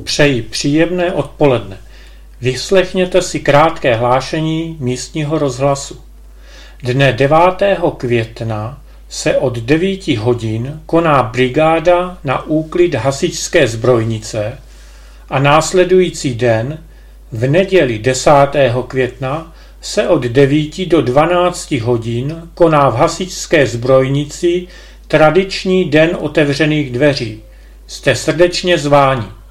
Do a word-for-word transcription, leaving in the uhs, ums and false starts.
Přeji příjemné odpoledne. Vyslechněte si krátké hlášení místního rozhlasu. Dne devátého května se od devíti hodin koná brigáda na úklid hasičské zbrojnice a následující den, v neděli desátého května, se od devíti do dvanácti hodin koná v hasičské zbrojnici tradiční den otevřených dveří. Jste srdečně zváni.